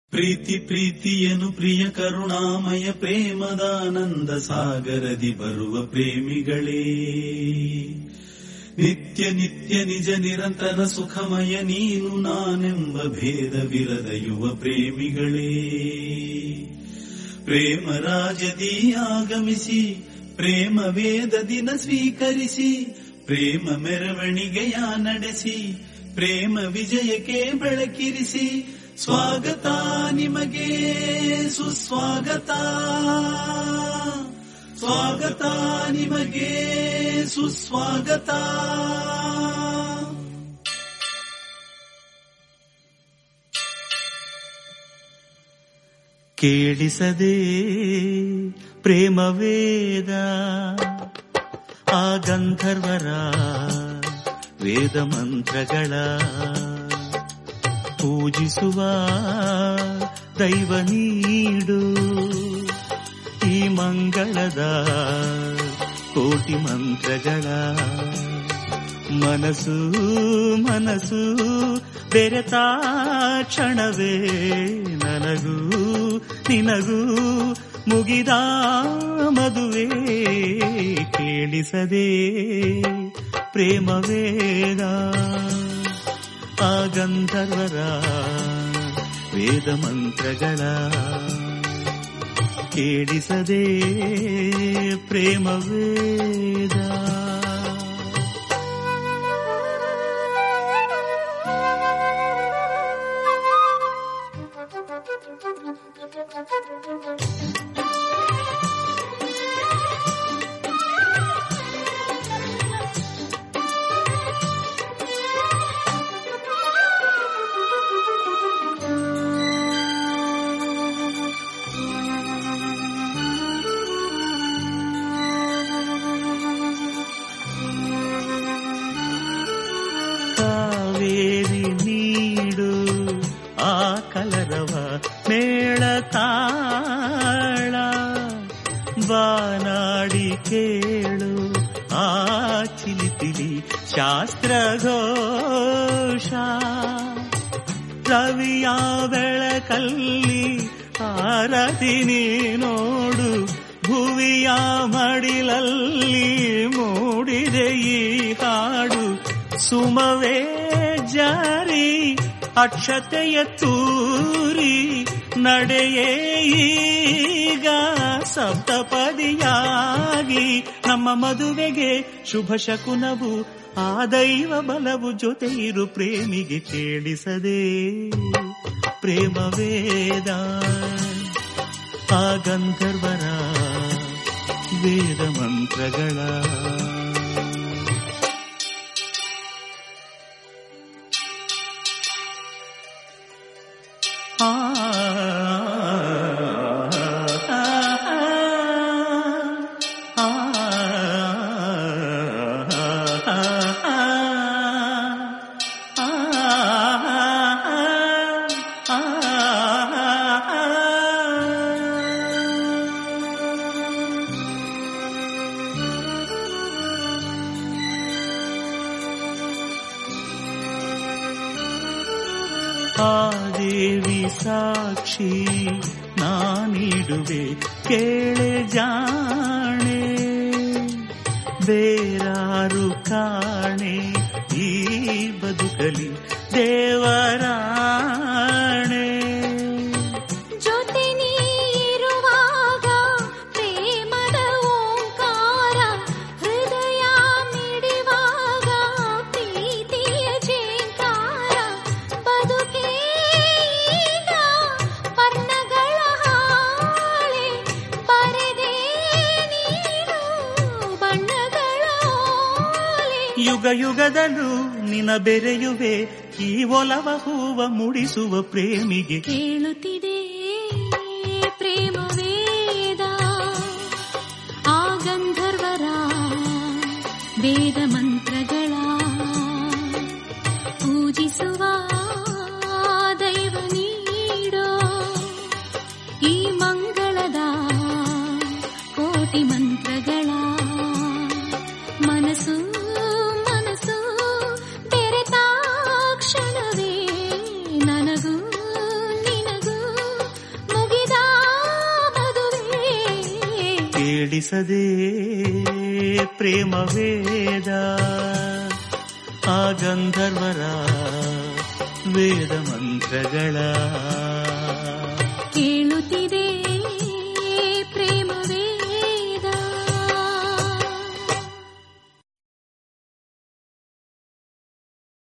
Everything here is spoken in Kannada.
ಪ್ರೀತಿ ಪ್ರೀತಿಯನು ಪ್ರಿಯ ಕರುಣಾಮಯ ಪ್ರೇಮದಾನಂದ ಸಾಗರದಿ ಬರುವ ಪ್ರೇಮಿಗಳೇ, ನಿತ್ಯ ನಿತ್ಯ ನಿಜ ನಿರಂತರ ಸುಖಮಯ ನೀನು ನಾನೆಂಬ ಭೇದವಿರದ ಯುವ ಪ್ರೇಮಿಗಳೇ, ಪ್ರೇಮ ರಾಜದಿ ಆಗಮಿಸಿ ಪ್ರೇಮ ವೇದ ದಿನ ಸ್ವೀಕರಿಸಿ ಪ್ರೇಮ ಮೆರವಣಿಗೆಯ ನಡೆಸಿ ಪ್ರೇಮ ವಿಜಯಕ್ಕೆ ಬೆಳಕಿರಿಸಿ ಸ್ವಾಗತ ನಿಮಗೆ ಸುಸ್ವಾಗತ, ಸ್ವಾಗತ ನಿಮಗೆ ಸುಸ್ವಾಗತ. ಕೇಳಿಸದೆ ಪ್ರೇಮ ವೇದ ಆ ಗಂಧರ್ವರ ವೇದ ಮಂತ್ರಗಳ ಪೂಜಿಸುವ ದೈವ ನೀಡು ಈ ಮಂಗಳದ ಕೋಟಿ ಮಂತ್ರಗಳ. ಮನಸ್ಸು ಮನಸ್ಸು ಬೆರೆತ ಕ್ಷಣವೇ ನನಗೂ ನಿನಗೂ ಮುಗಿದ ಮದುವೆ. ಕೇಳಿಸದೆ ಪ್ರೇಮ ವೇದ ಆ ಗಂಧರ್ವರ ವೇದ ಮಂತ್ರಗಳ. ಕೇಳಿಸದೆ ಪ್ರೇಮ ವೇದ. ಬಾನಾಡಿ ಕೇಳು ಆ ಚಿಲಿಪಿಲಿ ಶಾಸ್ತ್ರಘೋಷ. ರವಿಯ ಬೆಳಕಲ್ಲಿ ಆರತಿ ನೋಡು, ಭುವಿಯ ಮಡಿಲಲ್ಲಿ ಮೂಡಿದೆ ಈ ಹಾಡು. ಸುಮವೇ ಜಾರಿ ಅಕ್ಷತೆಯ ತೂರಿ ನಡೆಯೇ ಈಗ ಸಪ್ತಪದಿಯಾಗಿ. ನಮ್ಮ ಮದುವೆಗೆ ಶುಭ ಶಕುನವು ಆ ದೈವ ಬಲವು ಜೊತೆ ಇರು ಪ್ರೇಮಿಗೆ. ಕೇಳಿಸದೆ ಪ್ರೇಮ ವೇದ ಆ ಗಂಧರ್ವರ ವೇದ ಮಂತ್ರಗಳ. ಆ ದೇವಿ ಸಾಕ್ಷಿ ನಾನಿಡುವೆ ಕೇಳೆ ಜಾಣೆ, ಬೇರಾರು ಕಾಣೆ ಈ ಬದುಕಲಿ ದೇವರಾಣೆ. ಜೊತೆ ನೀರುವಾಗ ಪ್ರೇಮದ ಓಂಕಾರ, ಹೃದಯ ಮಿಡಿವಾಗ ಪ್ರೀತಿಯ ಜೇಂಕಾರ. ಬದುಕೇ ಈಗ ವರ್ಣಗಳ ಹಾಳೆ, ಬರೆದೆ ನೀನು ಬಣ್ಣಗಳ ಓಲೆ. ಯುಗ ಯುಗದಲ್ಲೂ ನಿನ ಬೆರೆಯುವೆ ಈ ಒಲವ ಹೂವ ಮುಡಿಸುವ ಪ್ರೇಮಿಗೆ. ಕೇಳುತ್ತಿದೆ ಪ್ರೇಮ ವೇದ ಆ ಗಂಧರ್ವರ ವೇದ ಮಂತ್ರಗಳ. ಪೂಜಿಸುವ ದೈವ ನೀಡೋ ಈ ಮಂಗಳದ ಕೋಟಿ ಮಂತ್ರಗಳ. ಮನಸ್ಸು ಮನಸ್ಸು ಬೆರೆತ ಕ್ಷಣವೇ ನನಗೂ ನಿನಗೂ ಕೇಳಿಸದೆ ಪ್ರೇಮ ವೇದ ಆ ಗಂಧರ್ವರ ವೇದ ಮಂತ್ರಗಳ